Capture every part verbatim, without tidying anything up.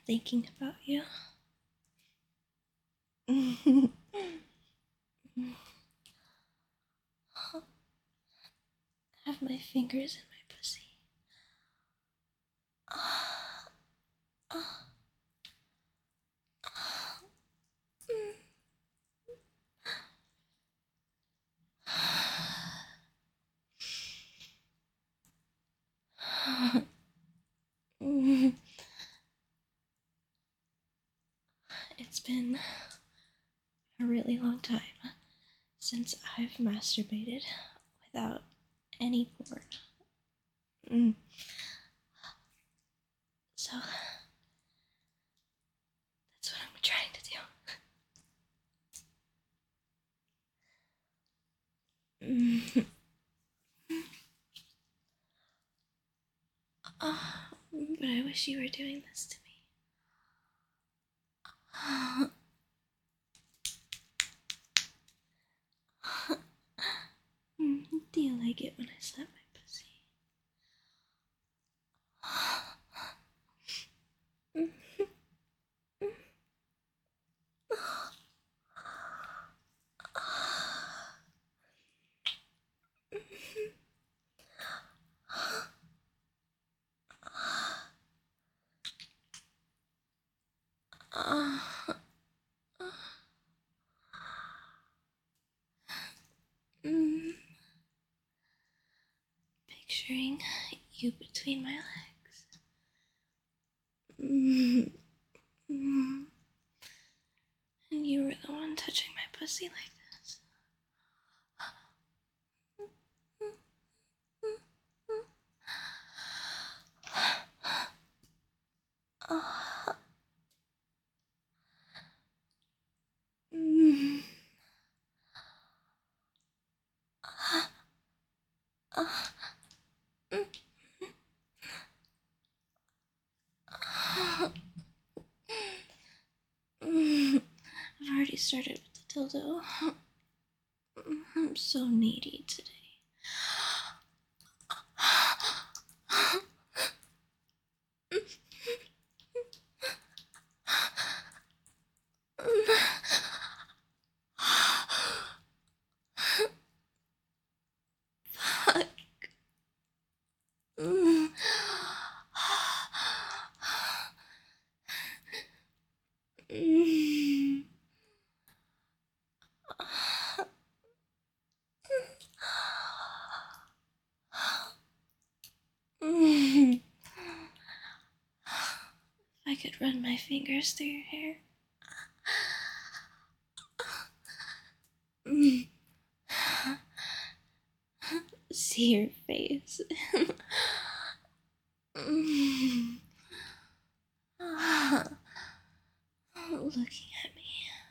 thinking about you. I have my fingers in my pussy. It's been a really long time since I've masturbated without any porn. Mm. So, that's what I'm trying to do. Mm. Oh, but I wish you were doing this to me. Do you like it when I slap my pussy? Picturing you between my legs. And you were the one touching my pussy like this. I've already started with the dildo. I'm so needy today. Fuck. If I could run my fingers through your hair. See your face. Looking at me.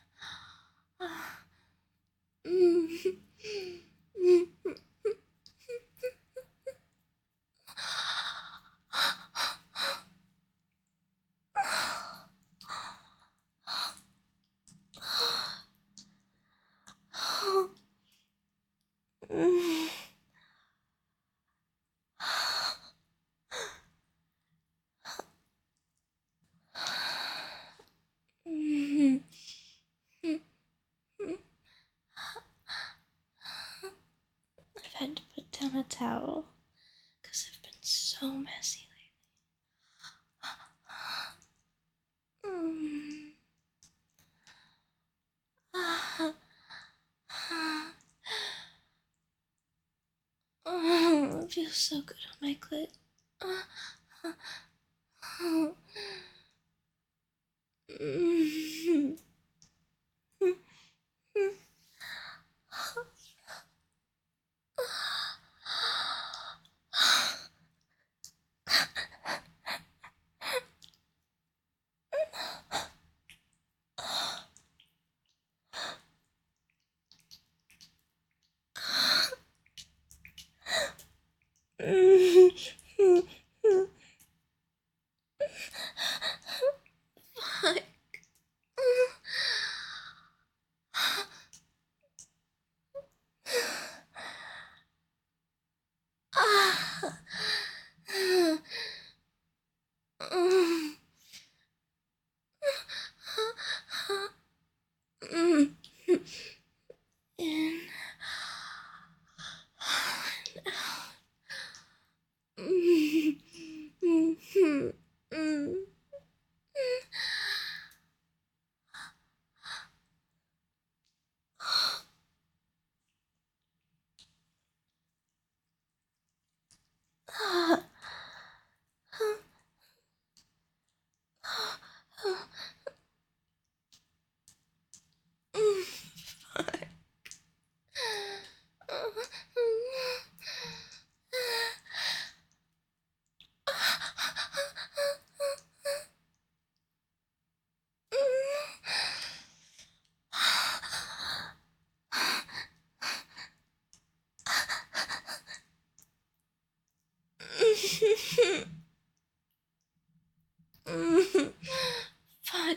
I've had to put down a towel because I've been so messy lately. Oh, it feels so good on my clit.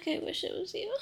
I wish it was you.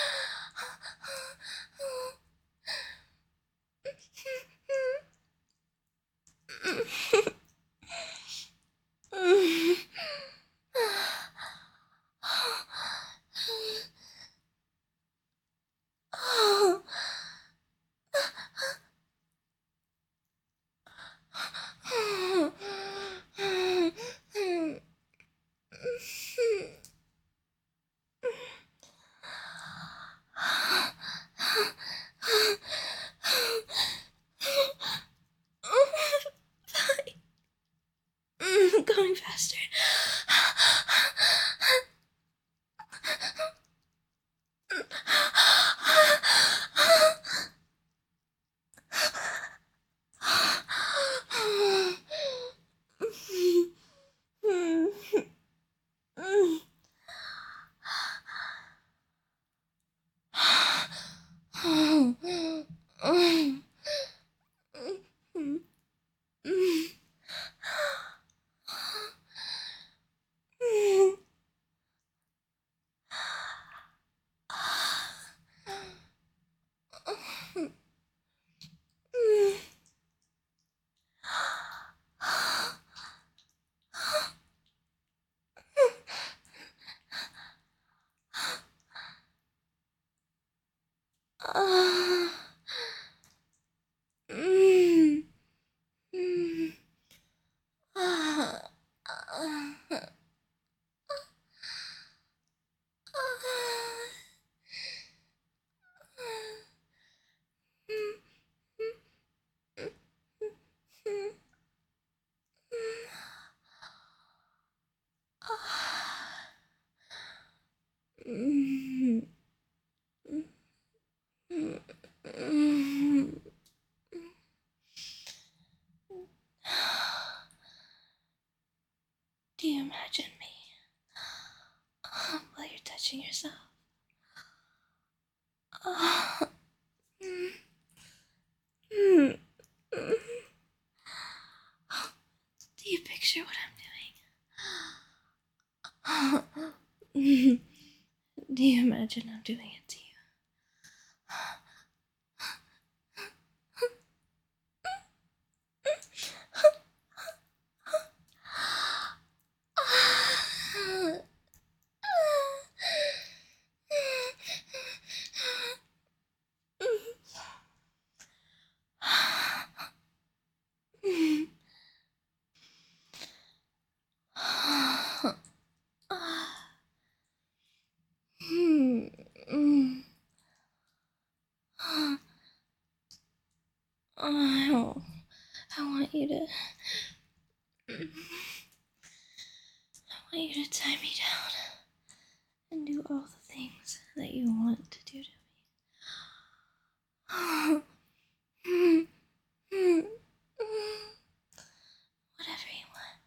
Going faster. Uh, mm, mm, uh, uh, Do you imagine me while you're touching yourself? Do you picture what I'm doing? Do you imagine I'm doing it to you? Oh, I want you to. I want you to tie me down and do all the things that you want to do to me. Whatever you want.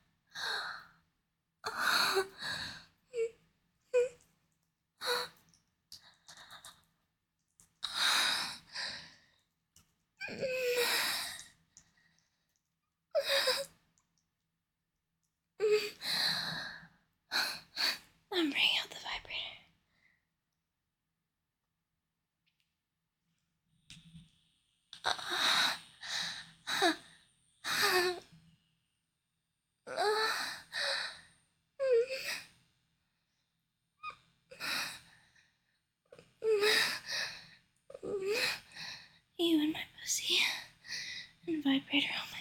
I'm bringing out the vibrator. You and my pussy and vibrator on my